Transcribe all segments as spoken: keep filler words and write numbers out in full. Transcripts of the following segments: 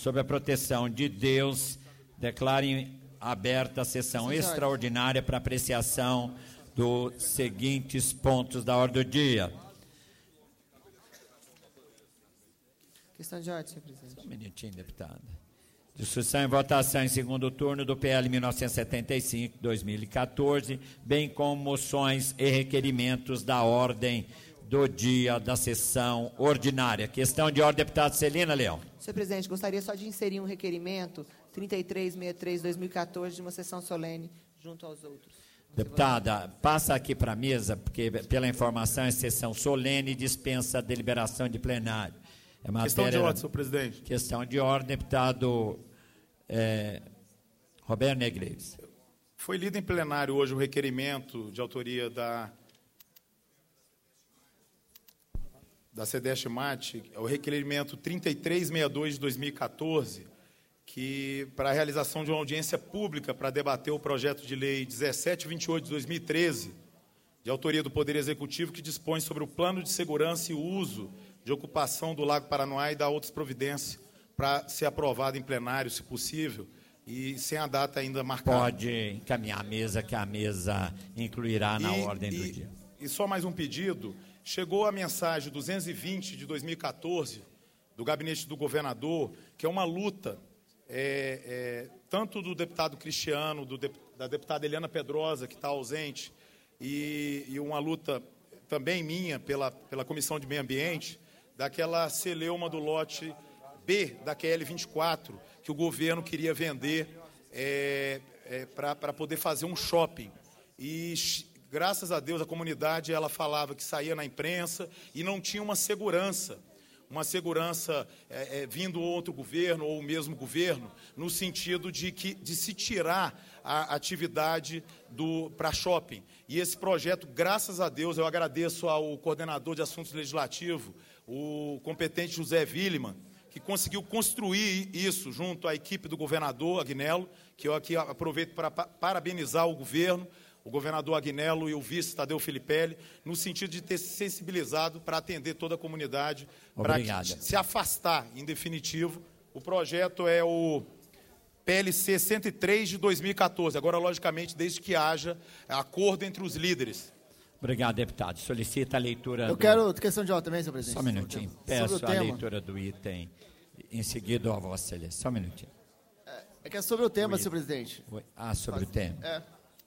sob a proteção de Deus, declarem aberta a sessão extraordinária para apreciação dos seguintes pontos da ordem do dia. Questão de ordem, senhor presidente. Só um minutinho, deputada. Discussão e votação em segundo turno do P L mil novecentos e setenta e cinco, dois mil e quatorze, bem como moções e requerimentos da ordem do dia da sessão ordinária. Questão de ordem, deputada Celina Leão. Senhor presidente, gostaria só de inserir um requerimento trinta e três sessenta e três, dois mil e quatorze, de uma sessão solene junto aos outros. Deputada, passa aqui para a mesa, porque pela informação é sessão solene e dispensa a deliberação de plenário. É matéria, questão de ordem, senhor presidente. Questão de ordem, deputado é, Roberto Negreiros. Foi lido em plenário hoje o requerimento de autoria da, da SEDESH-MAT, é o requerimento trinta e três sessenta e dois de dois mil e quatorze, que, para a realização de uma audiência pública para debater o projeto de lei dezessete vinte e oito de dois mil e treze, de autoria do Poder Executivo, que dispõe sobre o plano de segurança e uso de ocupação do Lago Paranoá e dá outras providências para ser aprovado em plenário, se possível, e sem a data ainda marcada. Pode encaminhar a mesa, que a mesa incluirá na e, ordem do e, dia. E só mais um pedido. Chegou a mensagem duzentos e vinte de dois mil e quatorze, do gabinete do governador, que é uma luta, é, é, tanto do deputado Cristiano, do, da deputada Eliana Pedrosa, que está ausente, e, e uma luta também minha pela, pela Comissão de Meio Ambiente, daquela celeuma do lote B da Q L vinte e quatro, que o governo queria vender é, é, para poder fazer um shopping. E, graças a Deus, a comunidade ela falava que saía na imprensa e não tinha uma segurança, uma segurança é, é, vindo outro governo ou o mesmo governo, no sentido de, que, de se tirar a atividade para shopping. E esse projeto, graças a Deus, eu agradeço ao coordenador de assuntos legislativos, o competente José Willeman, que conseguiu construir isso junto à equipe do governador Agnello, que eu aqui aproveito para parabenizar o governo, o governador Agnello e o vice Tadeu Filipelli, no sentido de ter se sensibilizado para atender toda a comunidade, para se afastar, em definitivo. O projeto é o P L C cento e três de dois mil e quatorze, agora, logicamente, desde que haja acordo entre os líderes. Obrigado, deputado. Solicita a leitura... Eu do... quero questão de ordem também, senhor presidente. Só um minutinho. Peço a leitura do item, em seguida a Vossa Excelência. Só um minutinho. É, é que é sobre o tema, senhor presidente. Ah, sobre Faz... o tema. É.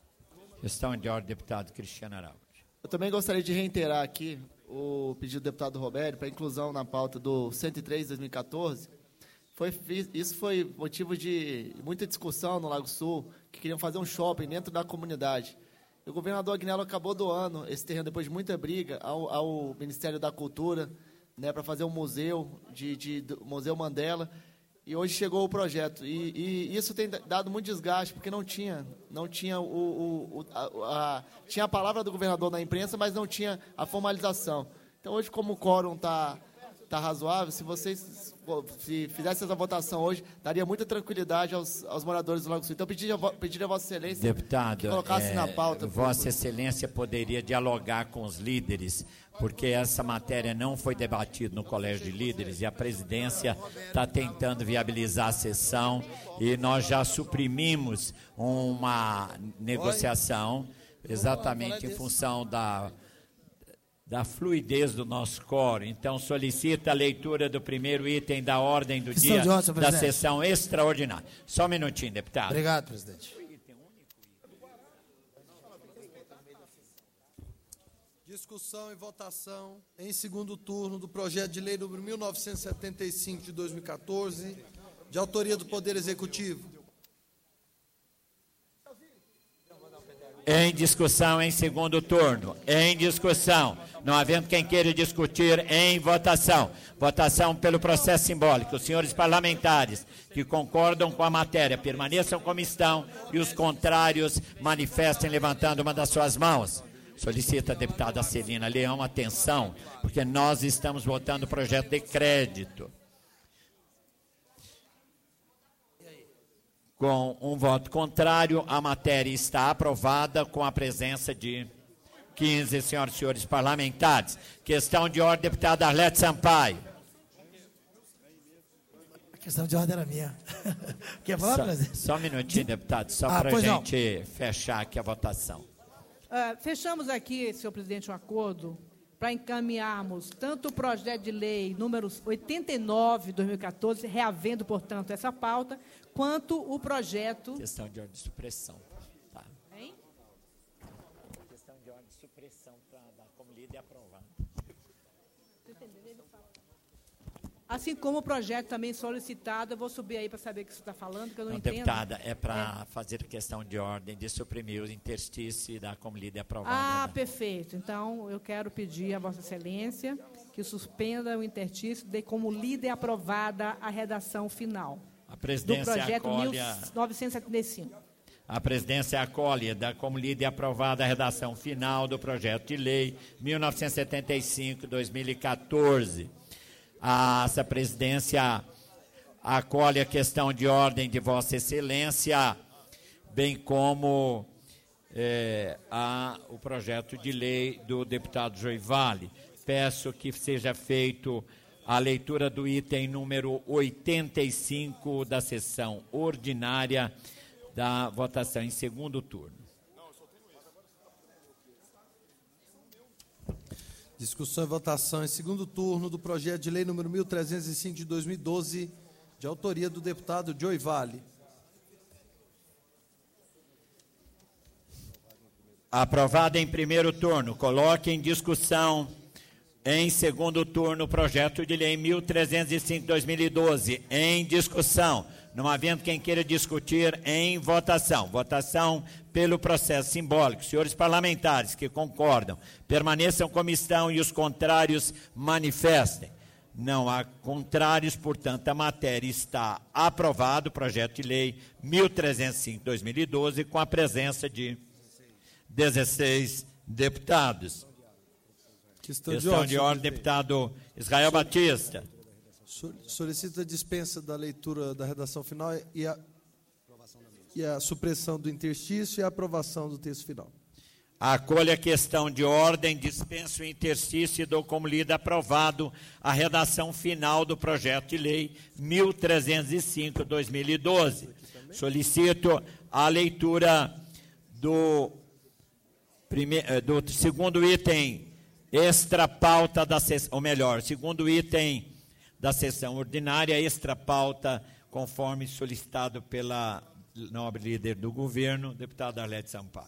Questão de ordem, deputado Cristiano Araújo. Eu também gostaria de reiterar aqui o pedido do deputado Roberto para inclusão na pauta do cento e três de dois mil e quatorze. Foi, isso foi motivo de muita discussão no Lago Sul, que queriam fazer um shopping dentro da comunidade. E o governador Agnello acabou doando esse terreno, depois de muita briga, ao, ao Ministério da Cultura, né, para fazer um museu, de, de, do Museu Mandela, e hoje chegou o projeto. E, e isso tem dado muito desgaste, porque não tinha, não tinha, o, o, o, a, a, tinha a palavra do governador na imprensa, mas não tinha a formalização. Então, hoje, como o quórum está tá razoável, se vocês se fizessem essa votação hoje, daria muita tranquilidade aos, aos moradores do Lago Sul. Então, pediria pedir a Vossa Excelência Deputado, que colocasse é, na pauta. Vossa Excelência poderia dialogar com os líderes, porque essa matéria não foi debatida no Colégio de Líderes e a presidência está tentando viabilizar a sessão e nós já suprimimos uma negociação exatamente em função da... da fluidez do nosso quórum. Então, solicita a leitura do primeiro item da ordem do dia da sessão extraordinária. Só um minutinho, deputado. Obrigado, presidente. Discussão e votação em segundo turno do projeto de lei número mil novecentos e setenta e cinco de dois mil e quatorze, de autoria do Poder Executivo. Em discussão em segundo turno. Em discussão. Não havendo quem queira discutir, em votação. Votação pelo processo simbólico. Os senhores parlamentares que concordam com a matéria permaneçam como estão e os contrários manifestem levantando uma das suas mãos. Solicita a deputada Celina Leão atenção, porque nós estamos votando o projeto de crédito. Com um voto contrário, a matéria está aprovada com a presença de quinze senhoras e senhores parlamentares. Questão de ordem, deputada Arlete Sampaio. questão de ordem era minha. Quer falar, só, presidente? só um minutinho, deputado, só Ah, para a pois não. gente fechar aqui a votação. Uh, fechamos aqui, senhor presidente, um acordo para encaminharmos tanto o projeto de lei número oitenta e nove de dois mil e quatorze, reavendo, portanto, essa pauta, quanto o projeto... Questão de ordem de supressão. Tá. Hein? Questão de ordem de supressão para dar como lida e aprovado. Assim como o projeto também solicitado, eu vou subir aí para saber o que você está falando, que eu não, Não, entendo. deputada, é para é. fazer questão de ordem de suprimir o interstício e dar como lida e aprovado. Ah, né? perfeito. Então, eu quero pedir a Vossa Excelência que suspenda o interstício, dê como lida e aprovada a redação final A presidência do projeto acolhe mil novecentos e setenta e cinco. A presidência acolhe, dá como lida e aprovada a redação final do projeto de lei mil novecentos e setenta e cinco, dois mil e quatorze. A, essa presidência acolhe a questão de ordem de Vossa Excelência, bem como é, a, o projeto de lei do deputado Joivale. Peço que seja feito a leitura do item número oitenta e cinco da sessão ordinária da votação em segundo turno. Discussão e votação em segundo turno do projeto de lei número mil trezentos e cinco de dois mil e doze, de autoria do deputado Joivale. Aprovado em primeiro turno. Coloque em discussão em segundo turno o projeto de lei mil trezentos e cinco de dois mil e doze. Em discussão. Não havendo quem queira discutir, em votação. Votação pelo processo simbólico. Senhores parlamentares que concordam, permaneçam como estão e os contrários manifestem. Não há contrários, portanto, a matéria está aprovado, o projeto de lei mil trezentos e cinco de dois mil e doze, com a presença de dezesseis deputados. Questão, Questão de ordem, de ordem, deputado Israel Batista. Solicita a dispensa da leitura da redação final e a, e a supressão do interstício e a aprovação do texto final. Acolha a questão de ordem, dispenso o interstício e dou como lida aprovado a redação final do projeto de lei mil trezentos e cinco de dois mil e doze. Solicito a leitura do, primeiro, do segundo item extra pauta da sessão, ou melhor, segundo item da sessão ordinária, extra pauta, conforme solicitado pela nobre líder do governo, deputada Arlete Sampaio.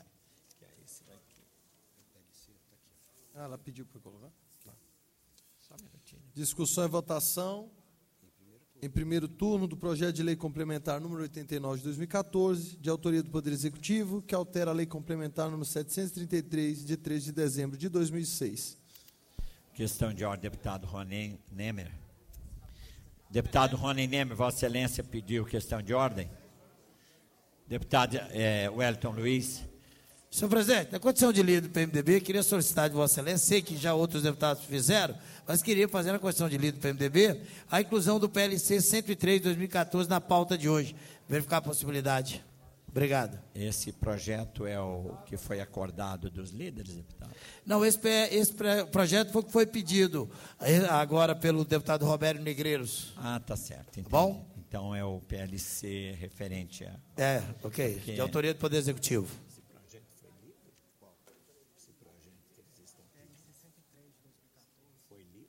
Ah, ela pediu para colocar? Tá. Só um minutinho. Discussão e votação em primeiro turno do projeto de lei complementar número oitenta e nove de dois mil e quatorze, de autoria do Poder Executivo, que altera a lei complementar número setecentos e trinta e três, de três de dezembro de dois mil e seis. Questão de ordem, deputado Rony Nemer. Deputado Rony Nemer, Vossa Excelência pediu questão de ordem. Deputado é, Wellington Luiz. Senhor presidente, na condição de líder do P M D B, queria solicitar de Vossa Excelência, sei que já outros deputados fizeram, mas queria fazer na condição de líder do P M D B, a inclusão do P L C cento e três de dois mil e quatorze na pauta de hoje. Verificar a possibilidade. Obrigado. Esse projeto é o que foi acordado dos líderes, deputado? Não, esse, esse projeto foi o que foi pedido agora pelo deputado Roberto Negreiros. Ah, tá certo. Entendi. Bom? Então é o P L C referente a... É, ok. De autoria do Poder Executivo. Esse projeto foi lido? Qual? Esse projeto que eles estão... P L C cento e três de dois mil e quatorze. Foi lido?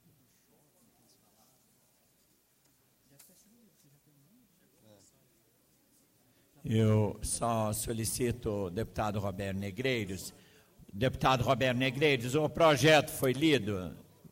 Eu só solicito, deputado Roberto Negreiros, deputado Roberto Negreiros, o projeto foi lido?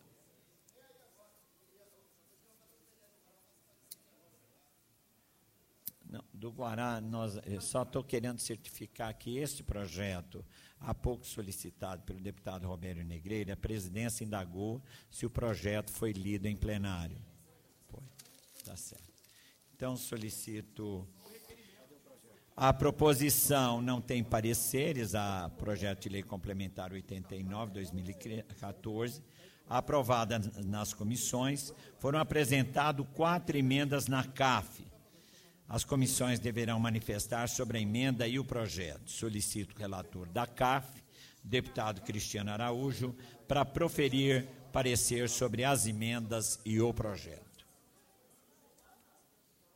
Não, do Guará, nós, eu só estou querendo certificar que este projeto, há pouco solicitado pelo deputado Roberto Negreiros, a presidência indagou se o projeto foi lido em plenário. Foi, está certo. Então, solicito... A proposição não tem pareceres, a projeto de lei complementar oitenta e nove de dois mil e quatorze, aprovada nas comissões, foram apresentadas quatro emendas na C A F. As comissões deverão manifestar sobre a emenda e o projeto. Solicito o relator da C A F, deputado Cristiano Araújo, para proferir parecer sobre as emendas e o projeto.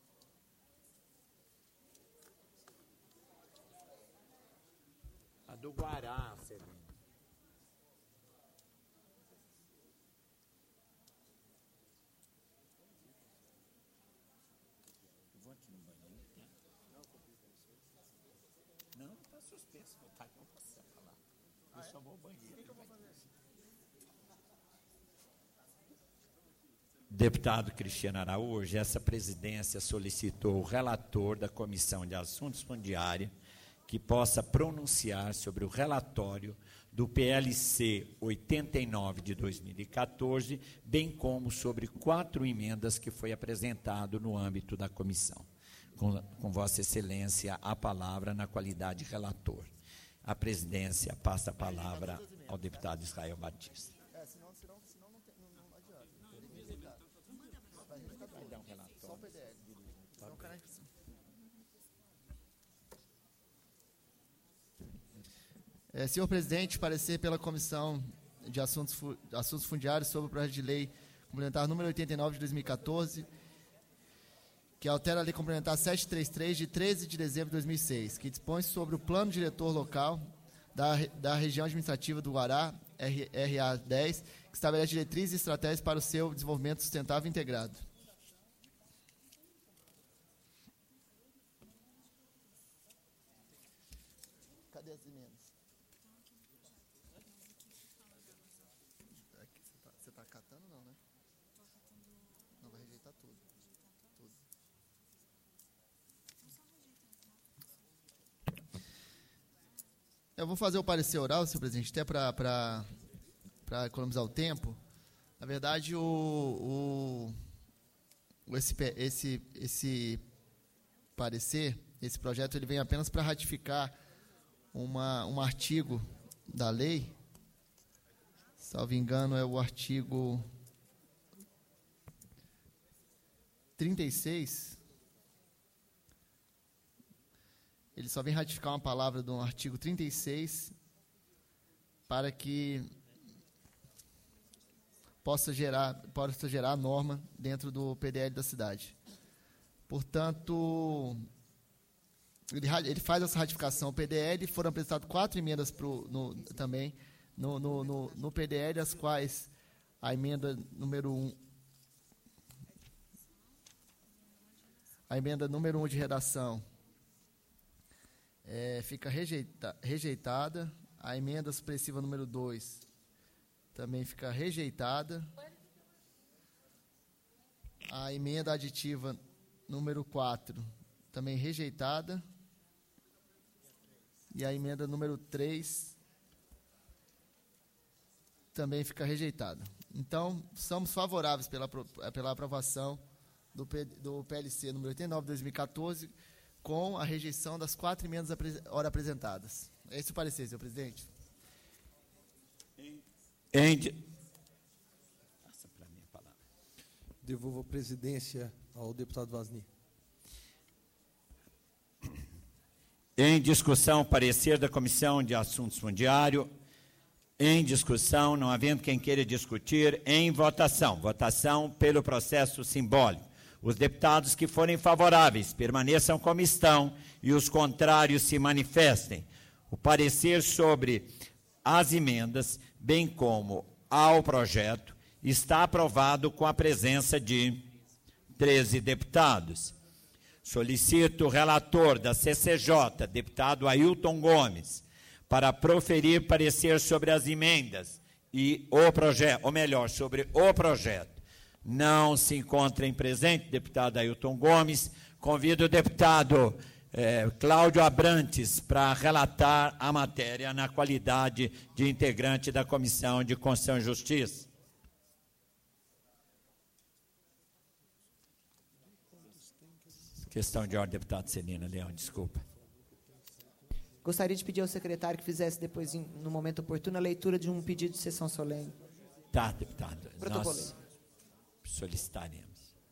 do Guará, Celina. Vou aqui no banheiro. Não, está suspenso. Vou estar com você falar. Eu só vou ao banheiro. Deputado Cristiano Araújo, essa presidência solicitou o relator da Comissão de Assuntos Fundiários que possa pronunciar sobre o relatório do P L C oitenta e nove de dois mil e quatorze, bem como sobre quatro emendas que foi apresentado no âmbito da comissão. Com, com Vossa Excelência, a palavra na qualidade de relator. A presidência passa a palavra ao deputado Israel Batista. É, senão, senão, senão não, tem, não, não adianta. Tem que rejeitar. Vai rejeitar tudo. Dá um relatório. Só o P D L. Então, caralho, É, senhor presidente, parecer pela Comissão de Assuntos, Fu- Assuntos Fundiários sobre o projeto de lei complementar número oitenta e nove de dois mil e quatorze, que altera a lei complementar setecentos e trinta e três de treze de dezembro de dois mil e seis, que dispõe sobre o plano diretor local da, re- da região administrativa do Guará, R A dez, que estabelece diretrizes e estratégias para o seu desenvolvimento sustentável e integrado. Cadê as emendas? Você está catando, não, né? Não, vai rejeitar tudo. Tudo. Eu vou fazer o parecer oral, senhor presidente, até para economizar o tempo. Na verdade, o, o, o esse, esse, esse parecer, esse projeto, ele vem apenas para ratificar uma, um artigo da lei. Salvo engano, é o artigo trinta e seis. Ele só vem ratificar uma palavra do artigo trinta e seis para que possa gerar, possa gerar a norma dentro do P D L da cidade. Portanto, ele, ele faz essa ratificação. O P D L foram apresentadas quatro emendas pro, no, também no, no, no, no P D L, as quais a emenda número um, a emenda número um de redação é, fica rejeita, rejeitada. A emenda supressiva número dois também fica rejeitada. A emenda aditiva número quatro também rejeitada. E a emenda número três também fica rejeitada. Então, somos favoráveis pela, pela aprovação do, P, do P L C número oitenta e nove de dois mil e quatorze, com a rejeição das quatro emendas ora apresentadas. É esse o parecer, senhor presidente. Em de... Passa para mim a palavra. Devolvo a presidência ao deputado Vasni. Em discussão, parecer da Comissão de Assuntos Fundiários. Em discussão, não havendo quem queira discutir, em votação. Votação pelo processo simbólico. Os deputados que forem favoráveis permaneçam como estão e os contrários se manifestem. O parecer sobre as emendas, bem como ao projeto, está aprovado com a presença de treze deputados. Solicito o relator da C C J, deputado Ailton Gomes, para proferir parecer sobre as emendas e o projeto, ou melhor, sobre o projeto. Não se encontra em presente, deputado Ailton Gomes. Convido o deputado eh, Cláudio Abrantes para relatar a matéria na qualidade de integrante da Comissão de Constituição e Justiça. Questão de ordem, deputado Celina Leão, desculpa. Gostaria de pedir ao secretário que fizesse depois, no momento oportuno, a leitura de um pedido de sessão solene. Tá, deputado. Protocolei. Nós solicitaremos.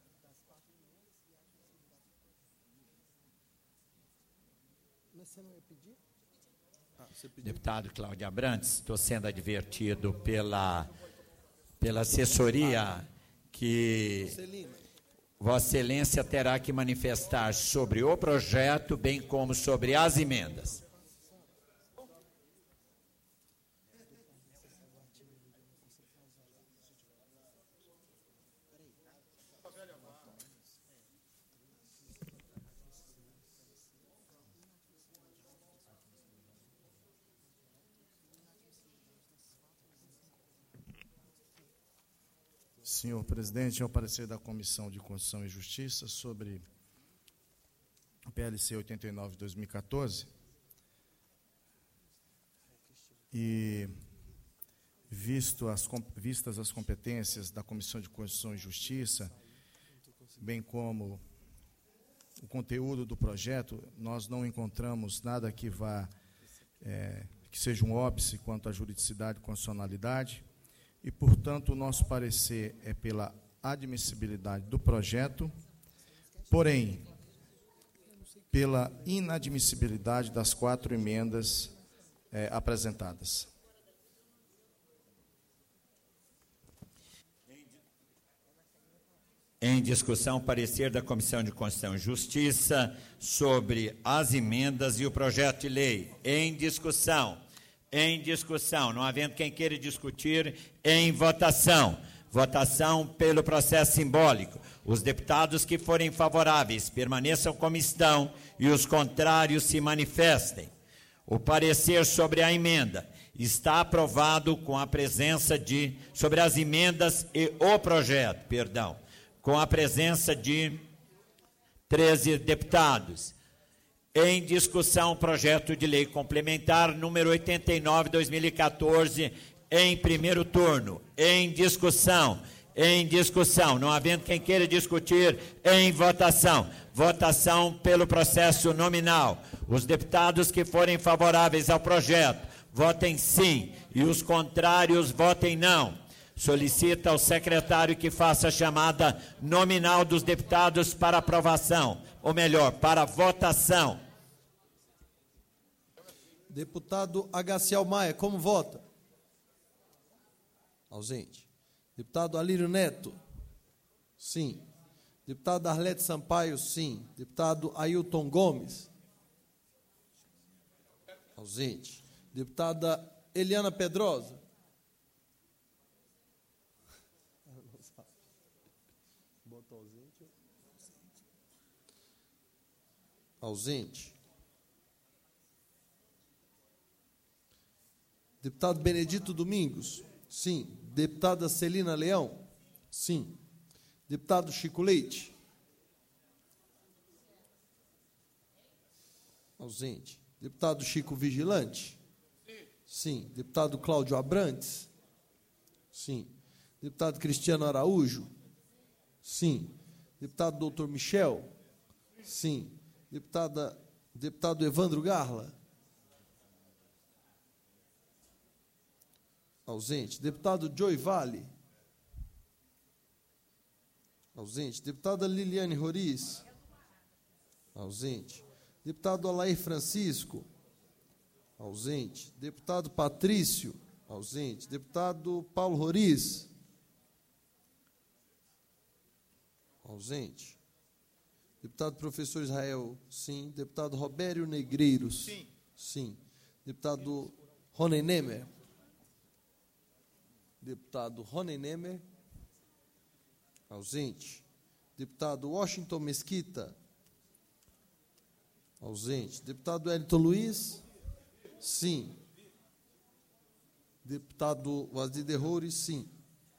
Mas você não ia pedir? Ah, você pediu. Deputado Cláudio Abrantes, estou sendo advertido pela, pela assessoria que Celina. Vossa Excelência terá que manifestar sobre o projeto, bem como sobre as emendas. Senhor presidente, é o parecer da Comissão de Constituição e Justiça sobre o P L C oitenta e nove de dois mil e quatorze. E, visto as, vistas as competências da Comissão de Constituição e Justiça, bem como o conteúdo do projeto, nós não encontramos nada que vá, é, que seja um óbice quanto à juridicidade e constitucionalidade, e, portanto, o nosso parecer é pela admissibilidade do projeto, porém, pela inadmissibilidade das quatro emendas é, apresentadas. Em discussão, parecer da Comissão de Constituição e Justiça sobre as emendas e o projeto de lei. Em discussão. Em discussão. Não havendo quem queira discutir, em votação. Votação pelo processo simbólico. Os deputados que forem favoráveis permaneçam como estão e os contrários se manifestem. O parecer sobre a emenda está aprovado com a presença de, sobre as emendas e o projeto, perdão, com a presença de treze deputados. Em discussão, projeto de lei complementar número oitenta e nove de dois mil e quatorze, em primeiro turno. Em discussão, em discussão, não havendo quem queira discutir, em votação. Votação pelo processo nominal. Os deputados que forem favoráveis ao projeto, votem sim, e os contrários, votem não. Solicita ao secretário que faça a chamada nominal dos deputados para aprovação, ou melhor, para votação. Deputado Agaciel Maia, como vota? Ausente. Deputado Alírio Neto? Sim. Deputado Arlete Sampaio? Sim. Deputado Ailton Gomes? Ausente. Deputada Eliana Pedrosa? Ausente. Deputado Benedito Domingos? Sim. Deputada Celina Leão? Sim. Deputado Chico Leite? Ausente. Deputado Chico Vigilante? Sim. Deputado Cláudio Abrantes? Sim. Deputado Cristiano Araújo? Sim. Deputado doutor Michel? Sim. Deputada, deputado Evandro Garla? Ausente. Deputado Joey Vale? Ausente. Deputada Liliane Roriz? Ausente. Deputado Alair Francisco? Ausente. Deputado Patrício? Ausente. Deputado Paulo Roriz? Ausente. Deputado Professor Israel? Sim. Deputado Robério Negreiros? Sim. Sim. Deputado Rony Nemer? Deputado Rony Nemer? Ausente. Deputado Washington Mesquita? Ausente. Deputado Elton Luiz? Sim. Deputado Wazir Derrores? Sim.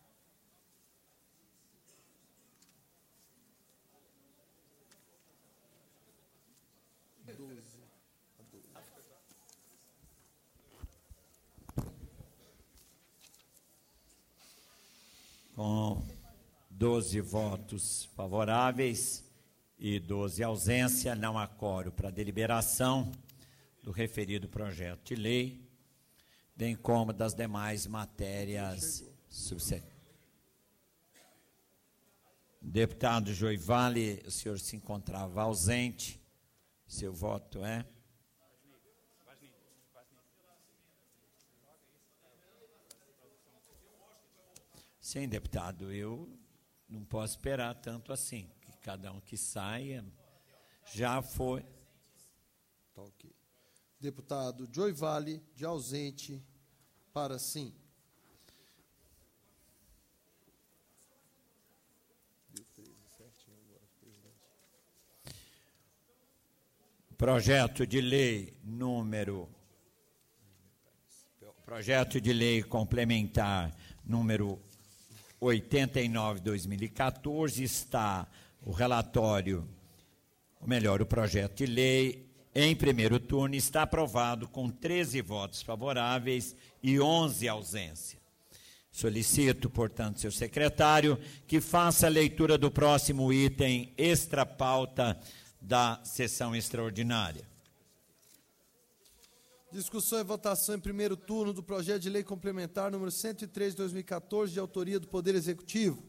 Com doze votos favoráveis e doze ausência, não há quórum para deliberação do referido projeto de lei, bem como das demais matérias subsequentes. Deputado Joey Vale, o senhor se encontrava ausente, seu voto é? Sim, deputado, eu não posso esperar tanto assim, que cada um que saia já foi. Tá ok. Deputado Joey Vale, de ausente para sim. Projeto de lei número Projeto de lei complementar número oitenta e nove de dois mil e quatorze, está o relatório, ou melhor, o projeto de lei, em primeiro turno, está aprovado com treze votos favoráveis e onze ausências. Solicito, portanto, seu secretário, que faça a leitura do próximo item extra-pauta da sessão extraordinária. Discussão e votação em primeiro turno do projeto de lei complementar número cento e três de dois mil e quatorze, de autoria do Poder Executivo.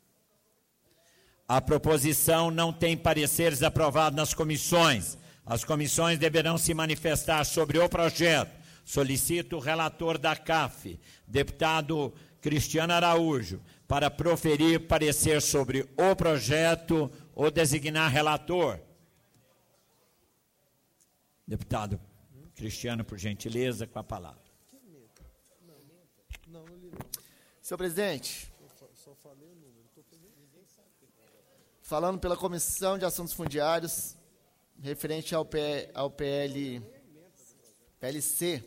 A proposição não tem pareceres aprovados nas comissões. As comissões deverão se manifestar sobre o projeto. Solicito o relator da C A F, deputado Cristiano Araújo, para proferir parecer sobre o projeto ou designar relator. Deputado Cristiano, por gentileza, com a palavra. Senhor presidente, falando pela Comissão de Assuntos Fundiários, referente ao, P, ao P L, P L C,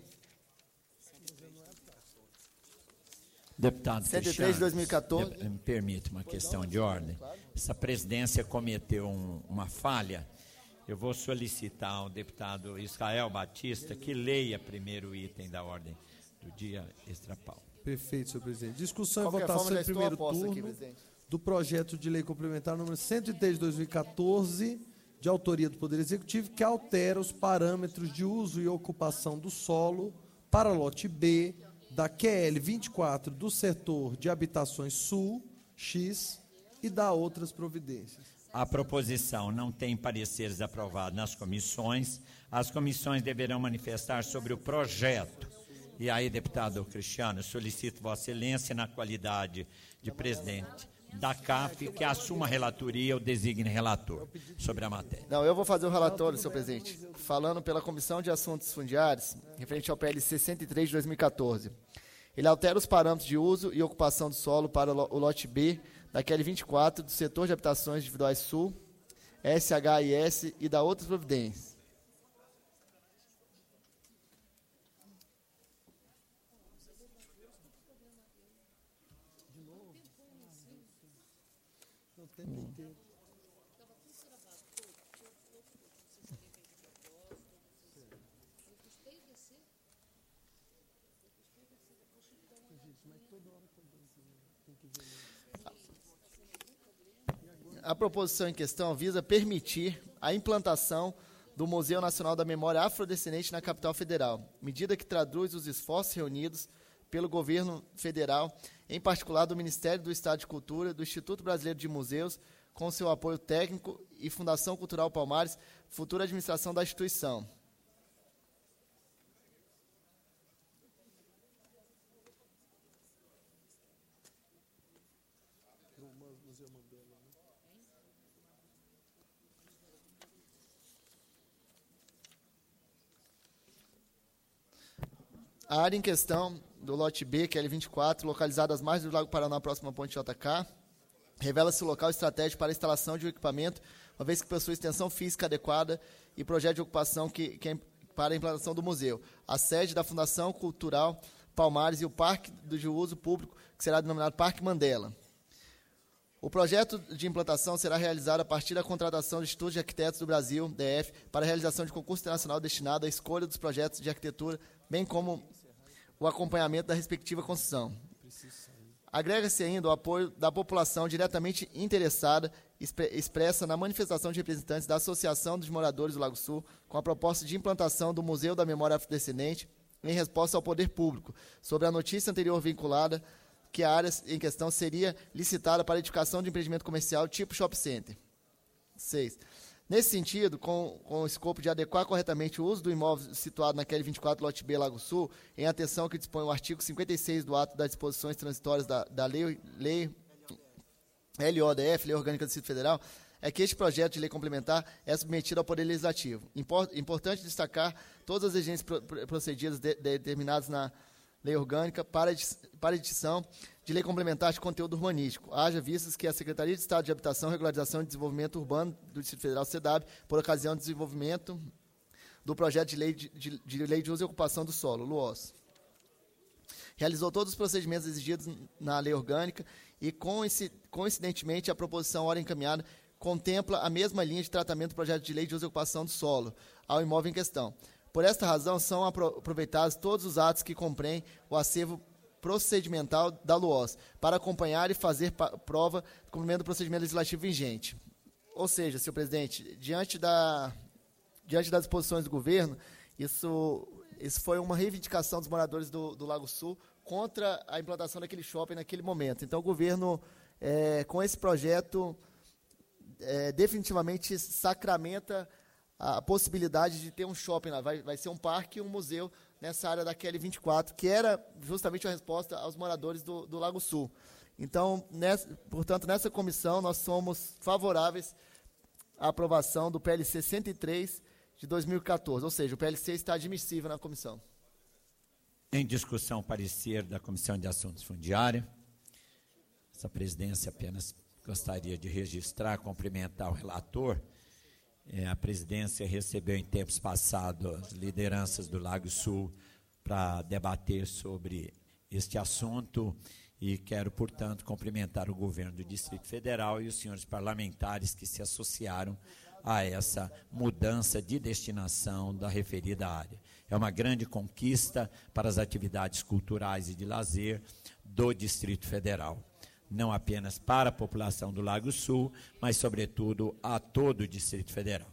deputado cento e três de dois mil e quatorze. Me permite uma questão de ordem. Essa presidência cometeu um, uma falha. Eu vou solicitar ao deputado Israel Batista que leia primeiro o item da ordem do dia extra-pauta. Perfeito, senhor presidente. Discussão e Qualquer votação forma, já em primeiro estou a posse turno aqui, presidente. do projeto de lei complementar número cento e três de dois mil e quatorze, de autoria do Poder Executivo, que altera os parâmetros de uso e ocupação do solo para lote B da Q L vinte e quatro do setor de habitações Sul, X, e da outras providências. A proposição não tem pareceres aprovados nas comissões. As comissões deverão manifestar sobre o projeto. E aí, deputado Cristiano, solicito Vossa Excelência, na qualidade de presidente da C A F, que assuma a relatoria ou designe relator sobre a matéria. Não, eu vou fazer o relatório, senhor presidente. Falando pela Comissão de Assuntos Fundiários, referente ao P L C cento e três de dois mil e quatorze. Ele altera os parâmetros de uso e ocupação do solo para o lote B da Q L vinte e quatro, do setor de habitações individuais Sul, S H I S e da outras providências. A proposição em questão visa permitir a implantação do Museu Nacional da Memória Afrodescendente na capital federal, medida que traduz os esforços reunidos pelo governo federal, em particular do Ministério do Estado de Cultura, do Instituto Brasileiro de Museus, com seu apoio técnico, e Fundação Cultural Palmares, futura administração da instituição. A área em questão do lote B, Q L vinte e quatro, localizada às margens do Lago Paraná, próximo à ponte J K, revela-se o local estratégico para a instalação de um equipamento, uma vez que possui extensão física adequada e projeto de ocupação que, que é para a implantação do museu. A sede da Fundação Cultural Palmares e o Parque de Uso Público, que será denominado Parque Mandela. O projeto de implantação será realizado a partir da contratação do Instituto de Arquitetos do Brasil, D F, para a realização de concurso internacional destinado à escolha dos projetos de arquitetura, bem como o acompanhamento da respectiva construção. Agrega-se ainda o apoio da população diretamente interessada, expressa na manifestação de representantes da Associação dos Moradores do Lago Sul, com a proposta de implantação do Museu da Memória Afrodescendente, em resposta ao poder público, sobre a notícia anterior vinculada, que a área em questão seria licitada para a edificação de empreendimento comercial tipo shopping center. seis. Nesse sentido, com, com o escopo de adequar corretamente o uso do imóvel situado na Q L vinte e quatro, lote B, Lago Sul, em atenção que dispõe o artigo cinquenta e seis do ato das disposições transitórias da, da lei, lei L O D F, Lei Orgânica do Distrito Federal, é que este projeto de lei complementar é submetido ao Poder Legislativo. Import, importante destacar todas as exigências pro, procedidas de, de, determinadas na Lei Orgânica para, para edição de lei complementar de conteúdo urbanístico, haja vistas que a Secretaria de Estado de Habitação, Regularização e Desenvolvimento Urbano do Distrito Federal, C E D A B, por ocasião do desenvolvimento do projeto de lei de, de, de lei de uso e ocupação do solo, LUOS. Realizou todos os procedimentos exigidos na lei orgânica e, coincidentemente, a proposição ora encaminhada contempla a mesma linha de tratamento do projeto de lei de uso e ocupação do solo ao imóvel em questão. Por esta razão, são aproveitados todos os atos que compõem o acervo procedimental da LUOS para acompanhar e fazer prova do cumprimento do procedimento legislativo vigente. Ou seja, senhor presidente, diante, da, diante das disposições do governo, isso, isso foi uma reivindicação dos moradores do, do Lago Sul contra a implantação daquele shopping naquele momento. Então, o governo, é, com esse projeto, é, definitivamente sacramenta a possibilidade de ter um shopping lá. Vai, vai ser um parque e um museu nessa área da Q L vinte e quatro, que era justamente a resposta aos moradores do, do Lago Sul. Então, nessa, portanto, nessa comissão, nós somos favoráveis à aprovação do P L C cento e três de dois mil e quatorze, ou seja, o P L C está admissível na comissão. Em discussão, parecer da Comissão de Assuntos Fundiários. Essa presidência apenas gostaria de registrar, cumprimentar o relator. É, a presidência recebeu em tempos passados as lideranças do Lago Sul para debater sobre este assunto e quero, portanto, cumprimentar o governo do Distrito Federal e os senhores parlamentares que se associaram a essa mudança de destinação da referida área. É uma grande conquista para as atividades culturais e de lazer do Distrito Federal. Não apenas para a população do Lago Sul, mas, sobretudo, a todo o Distrito Federal.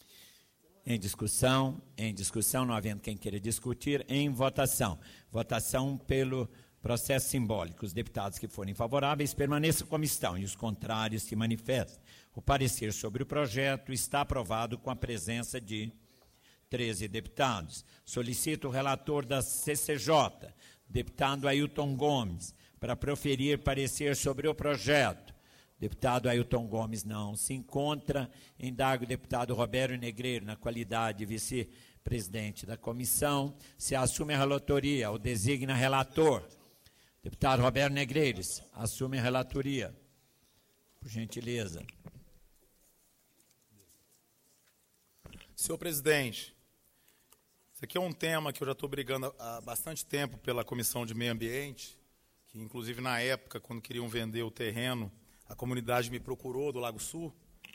Em discussão, em discussão, não havendo quem queira discutir, em votação. Votação pelo processo simbólico. Os deputados que forem favoráveis permaneçam como estão e os contrários se manifestem. O parecer sobre o projeto está aprovado com a presença de treze deputados. Solicito o relator da C C J, deputado Ailton Gomes, para proferir parecer sobre o projeto. Deputado Ailton Gomes não se encontra. Indago o deputado Roberto Negreiro, na qualidade de vice-presidente da comissão, se assume a relatoria ou designa relator. Deputado Roberto Negreiros, assume a relatoria. Por gentileza. Senhor presidente, esse aqui é um tema que eu já estou brigando há bastante tempo pela Comissão de Meio Ambiente, que inclusive na época, quando queriam vender o terreno, a comunidade me procurou do Lago Sul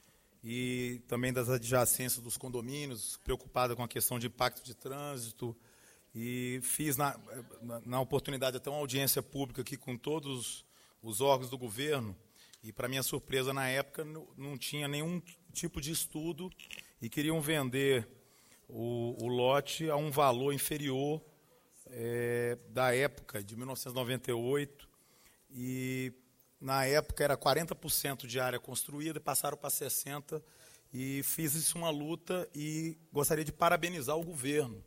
e também das adjacências dos condomínios, preocupada com a questão de impacto de trânsito, e fiz na, na, na oportunidade até uma audiência pública aqui com todos os órgãos do governo, e para minha surpresa, na época, não, não tinha nenhum tipo de estudo e queriam vender o, o lote a um valor inferior é, da época, de mil novecentos e noventa e oito, e na época era quarenta por cento de área construída, passaram para sessenta por cento, e fiz isso uma luta e gostaria de parabenizar o governo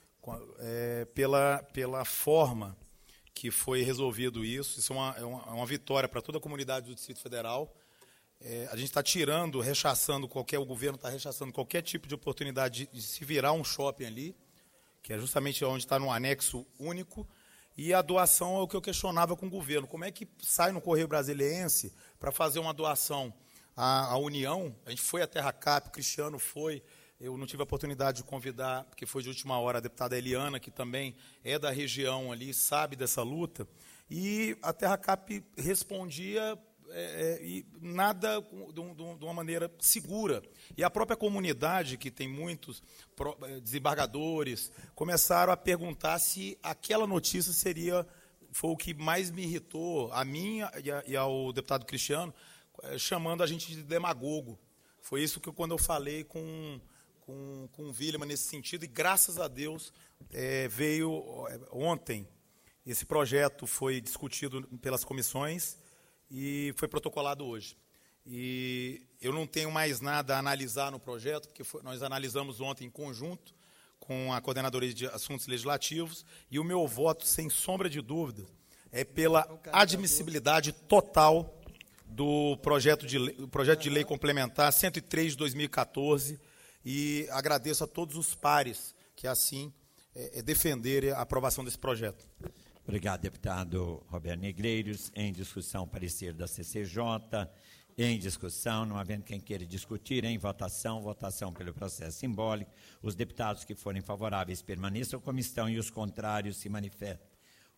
é, pela, pela forma que foi resolvido isso. Isso é uma, é uma, é uma vitória para toda a comunidade do Distrito Federal. É, a gente está tirando, rechaçando qualquer, o governo está rechaçando qualquer tipo de oportunidade de, de se virar um shopping ali, que é justamente onde está no anexo único. E a doação é o que eu questionava com o governo. Como é que sai no Correio Brasiliense para fazer uma doação à, à União? A gente foi até a Terracap, o Cristiano foi, eu não tive a oportunidade de convidar, porque foi de última hora, a deputada Eliana, que também é da região ali, sabe dessa luta, e a Terracap respondia é, é, e nada de, de, de uma maneira segura. E a própria comunidade, que tem muitos desembargadores, começaram a perguntar se aquela notícia seria, foi o que mais me irritou, a mim e, a, e ao deputado Cristiano, chamando a gente de demagogo. Foi isso que quando eu falei com, com, com o William nesse sentido, e graças a Deus é, veio ontem, esse projeto foi discutido pelas comissões e foi protocolado hoje. E eu não tenho mais nada a analisar no projeto, porque foi, nós analisamos ontem em conjunto com a Coordenadoria de Assuntos Legislativos, e o meu voto, sem sombra de dúvida, é pela admissibilidade total do projeto de lei, do projeto de lei complementar cento e três de dois mil e quatorze, e agradeço a todos os pares que assim é, é, defenderem a aprovação desse projeto. Obrigado, deputado Roberto Negreiros. Em discussão, parecer da C C J. Em discussão, não havendo quem queira discutir, em votação, votação pelo processo simbólico. Os deputados que forem favoráveis permaneçam como estão e os contrários se manifestem.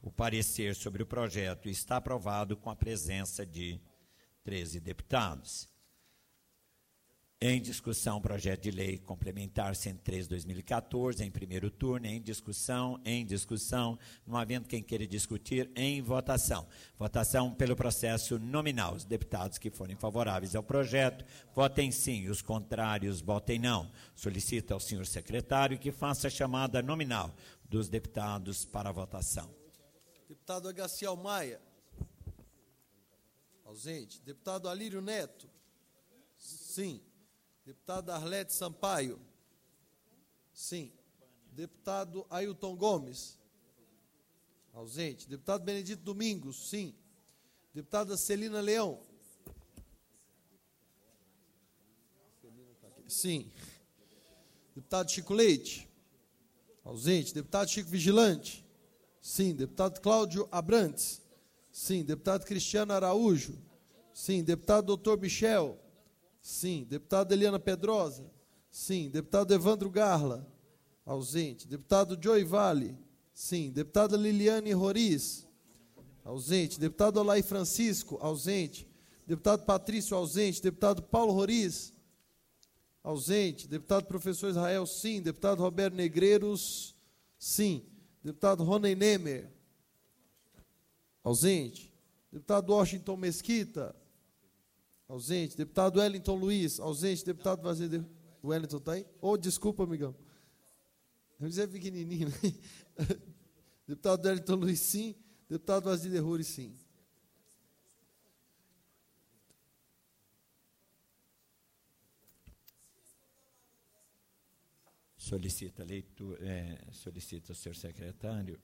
O parecer sobre o projeto está aprovado com a presença de treze deputados. Em discussão, projeto de lei complementar cento e três, dois mil e quatorze, em primeiro turno, em discussão, em discussão, não havendo quem queira discutir, em votação. Votação pelo processo nominal. Os deputados que forem favoráveis ao projeto, votem sim, os contrários, votem não. Solicito ao senhor secretário que faça a chamada nominal dos deputados para a votação. Deputado Agaciel Maia. Ausente. Deputado Alírio Neto. Sim. Deputado Arlete Sampaio. Sim. Deputado Ailton Gomes. Ausente. Deputado Benedito Domingos. Sim. Deputada Celina Leão. Sim. Deputado Chico Leite. Ausente. Deputado Chico Vigilante. Sim. Deputado Cláudio Abrantes. Sim. Deputado Cristiano Araújo. Sim. Deputado doutor Michel. Sim. Deputada Eliana Pedrosa. Sim. Deputado Evandro Garla. Ausente. Deputado Joey Vale. Sim. Deputada Liliane Roriz. Ausente. Deputado Olaí Francisco. Ausente. Deputado Patrício. Ausente. Deputado Paulo Roriz. Ausente. Deputado Professor Israel. Sim. Deputado Roberto Negreiros. Sim. Deputado Rony Nemer. Ausente. Deputado Washington Mesquita. Ausente. Deputado Wellington Luiz. Ausente. Deputado Vazio de... O Wellington está aí? Oh, desculpa, amigão. Luiz é pequenininho, né? Deputado Wellington Luiz, sim. Deputado Vazio de Ruri, sim. Solicita a leitura, é, solicita o senhor secretário.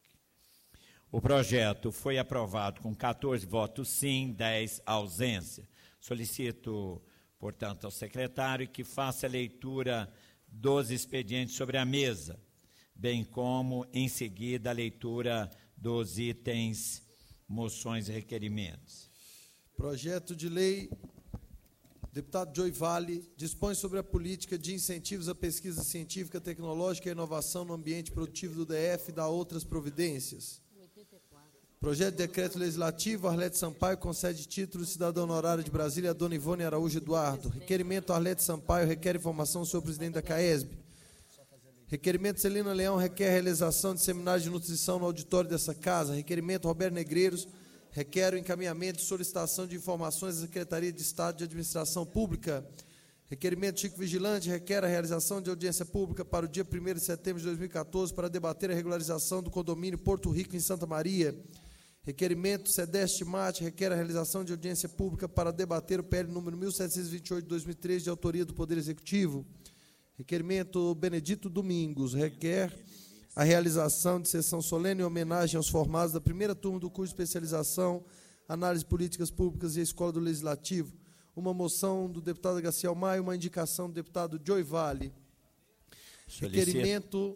O projeto foi aprovado com quatorze votos sim, dez ausência. Solicito, portanto, ao secretário que faça a leitura dos expedientes sobre a mesa, bem como, em seguida, a leitura dos itens, moções e requerimentos. Projeto de lei, deputado Joey Vale, dispõe sobre a política de incentivos à pesquisa científica, tecnológica e inovação no ambiente produtivo do D F e dá outras providências. Projeto de decreto legislativo, Arlete Sampaio concede título de cidadão honorário de Brasília a dona Ivone Araújo Eduardo. Requerimento Arlete Sampaio requer informação sobre o presidente da CAESB. Requerimento Celina Leão requer realização de seminário de nutrição no auditório dessa casa. Requerimento Roberto Negreiros requer o encaminhamento de solicitação de informações da Secretaria de Estado de Administração Pública. Requerimento Chico Vigilante requer a realização de audiência pública para o dia primeiro de setembro de dois mil e quatorze para debater a regularização do condomínio Porto Rico em Santa Maria. Requerimento Cedeste Mate requer a realização de audiência pública para debater o P L número mil setecentos e vinte e oito de dois mil e treze, de autoria do Poder Executivo. Requerimento Benedito Domingos requer a realização de sessão solene em homenagem aos formados da primeira turma do curso de especialização, Análise de Políticas Públicas e a Escola do Legislativo. Uma moção do deputado Agaciel Maia, uma indicação do deputado Joey Vale. Solicito. Requerimento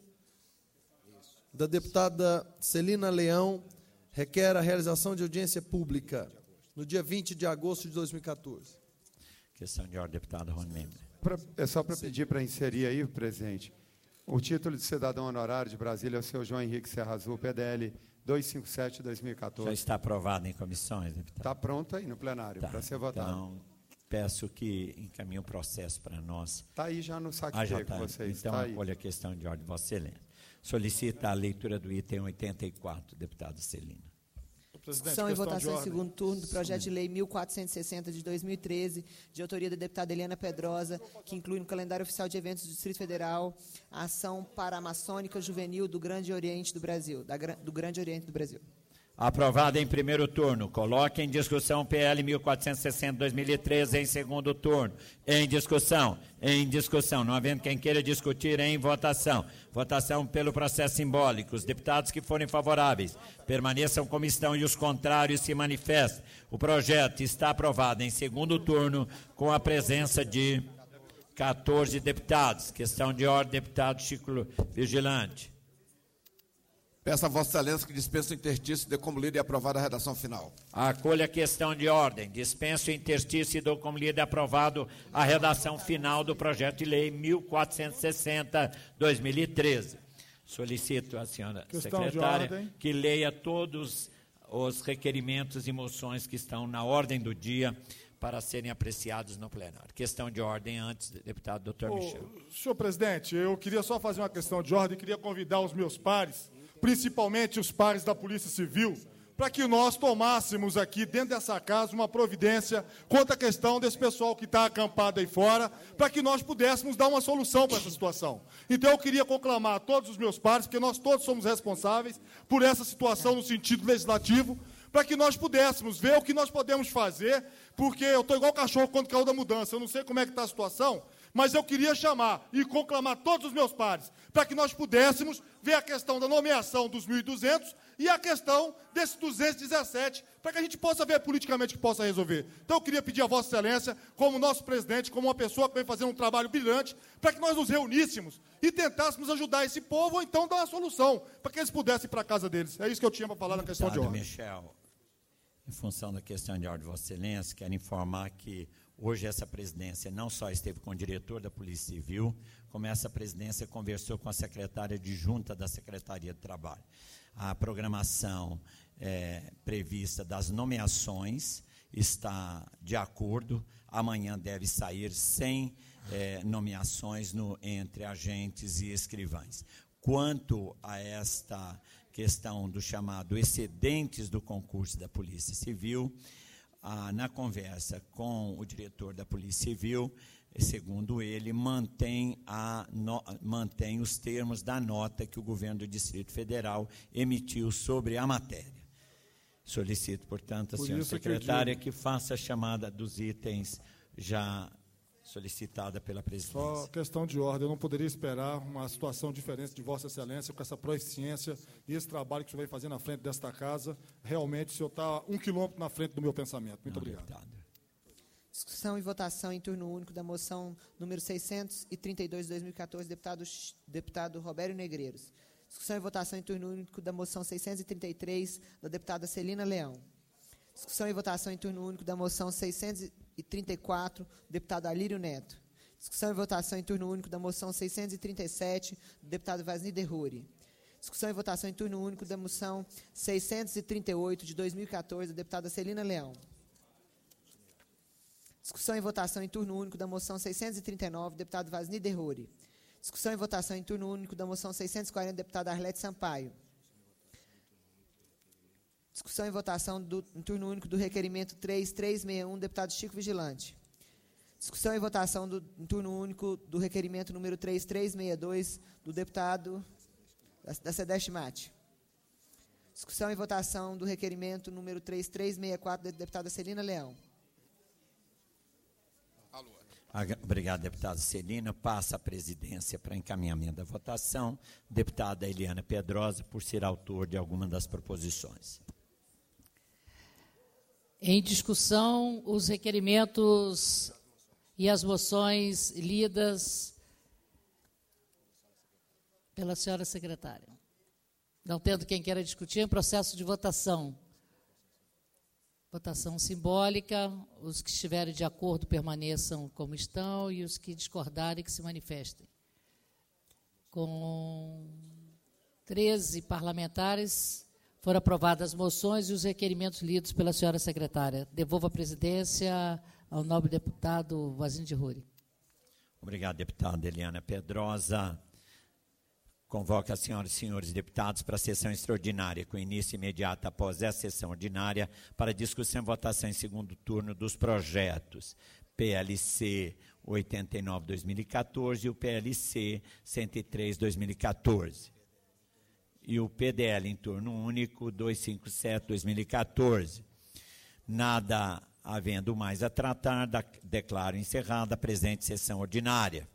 da deputada Celina Leão requer a realização de audiência pública no dia vinte de agosto de dois mil e quatorze. Questão de ordem, deputado Rony Nemer. Pra, é só para pedir para inserir aí, presidente, o título de cidadão honorário de Brasília é o senhor João Henrique Serra Azul, P D L duzentos e cinquenta e sete de dois mil e quatorze. Já está aprovado em comissões, deputado? Está pronto aí no plenário, tá, para ser votado. Então, peço que encaminhe o processo para nós. Está aí já no saque ah, já com tá. vocês. Então, tá aí. olha a questão de ordem, Vossa Excelência. Solicita a leitura do item oitenta e quatro, deputado Celina. Discussão e votação em segundo turno do projeto de lei mil quatrocentos e sessenta de dois mil e treze, de autoria da deputada Eliana Pedrosa, que inclui no calendário oficial de eventos do Distrito Federal a ação paramaçônica juvenil do Grande Oriente do Brasil, da, do Grande Oriente do Brasil. Aprovada em primeiro turno. Coloque em discussão P L mil quatrocentos e sessenta de dois mil e treze em segundo turno. Em discussão. Em discussão. Não havendo quem queira discutir, em votação. Votação pelo processo simbólico. Os deputados que forem favoráveis permaneçam como estão e os contrários se manifestem. O projeto está aprovado em segundo turno com a presença de quatorze deputados. Questão de ordem, deputado Chico Vigilante. Peço a Vossa Excelência que dispense o interstício, dê como lida e aprovada a redação final. Acolha a questão de ordem. Dispenso o interstício e dou como lida e aprovado a redação final do projeto de lei mil quatrocentos e sessenta de dois mil e treze. Solicito à senhora Questão secretária que leia todos os requerimentos e moções que estão na ordem do dia para serem apreciados no plenário. Questão de ordem antes, deputado doutor Ô, Michel. Senhor presidente, eu queria só fazer uma questão de ordem, queria convidar os meus pares, principalmente os pares da Polícia Civil, para que nós tomássemos aqui, dentro dessa casa, uma providência contra a questão desse pessoal que está acampado aí fora, para que nós pudéssemos dar uma solução para essa situação. Então, eu queria conclamar a todos os meus pares, porque nós todos somos responsáveis por essa situação no sentido legislativo, para que nós pudéssemos ver o que nós podemos fazer, porque eu estou igual cachorro quando caiu da mudança, eu não sei como é que está a situação, mas eu queria chamar e conclamar todos os meus pares, para que nós pudéssemos ver a questão da nomeação dos mil e duzentos e a questão desses duzentos e dezessete, para que a gente possa ver politicamente que possa resolver. Então, eu queria pedir a Vossa Excelência, como nosso presidente, como uma pessoa que vem fazendo um trabalho brilhante, para que nós nos reuníssemos e tentássemos ajudar esse povo, ou então dar uma solução, para que eles pudessem ir para a casa deles. É isso que eu tinha para falar na questão de ordem. Michel, em função da questão de ordem, Vossa Excelência, quero informar que hoje essa presidência não só esteve com o diretor da Polícia Civil, como essa presidência conversou com a secretária adjunta da Secretaria de Trabalho. A programação é, prevista das nomeações está de acordo. Amanhã deve sair cem é, nomeações no, entre agentes e escrivães. Quanto a esta questão do chamado excedentes do concurso da Polícia Civil, ah, na conversa com o diretor da Polícia Civil, segundo ele, mantém, a, no, mantém os termos da nota que o governo do Distrito Federal emitiu sobre a matéria. Solicito, portanto, a Por senhora isso que secretária eu que faça a chamada dos itens já solicitada pela presidência. Só questão de ordem, eu não poderia esperar uma situação diferente de Vossa Excelência, com essa proficiência e esse trabalho que o senhor vem fazendo na frente desta casa. Realmente, o senhor está um quilômetro na frente do meu pensamento. Muito não, obrigado. Deputado. Discussão e votação em turno único da moção número seiscentos e trinta e dois de dois mil e quatorze, deputado, deputado Robério Negreiros. Discussão e votação em turno único da moção seiscentos e trinta e três, da deputada Celina Leão. Discussão e votação em turno único da moção seiscentos e trinta e quatro, do deputado Alírio Neto. Discussão e votação em turno único da moção seiscentos e trinta e sete, do deputado Vasni Derruri. Discussão e votação em turno único da moção seiscentos e trinta e oito, de dois mil e quatorze, da deputada Celina Leão. Discussão e votação em turno único da moção seiscentos e trinta e nove, do deputado Vasni Derruri. Discussão e votação em turno único da moção seiscentos e quarenta, do deputado Arlete Sampaio. Discussão e votação do, em turno único do requerimento três mil trezentos e sessenta e um, do deputado Chico Vigilante. Discussão e votação do, em turno único do requerimento número três mil trezentos e sessenta e dois, do deputado da, da Cedeste Mate. Discussão e votação do requerimento número três mil trezentos e sessenta e quatro, da deputada Celina Leão. Obrigado, deputado Celina. Passa a presidência para encaminhamento da votação. Deputada Eliana Pedrosa, por ser autor de alguma das proposições. Em discussão, os requerimentos e as moções lidas pela senhora secretária. Não tendo quem queira discutir, em processo de votação. Votação simbólica, os que estiverem de acordo permaneçam como estão e os que discordarem que se manifestem. Com treze parlamentares, foram aprovadas as moções e os requerimentos lidos pela senhora secretária. Devolvo a presidência ao nobre deputado Vasni Derruri. Obrigado, deputada Eliana Pedrosa. Convoco as senhoras e senhores deputados para a sessão extraordinária, com início imediato após essa sessão ordinária, para discussão e votação em segundo turno dos projetos P L C oitenta e nove barra dois mil e quatorze e o P L C cento e três barra dois mil e quatorze. E o P D L em turno único duzentos e cinquenta e sete barra dois mil e quatorze. Nada havendo mais a tratar, da, declaro encerrada a presente sessão ordinária.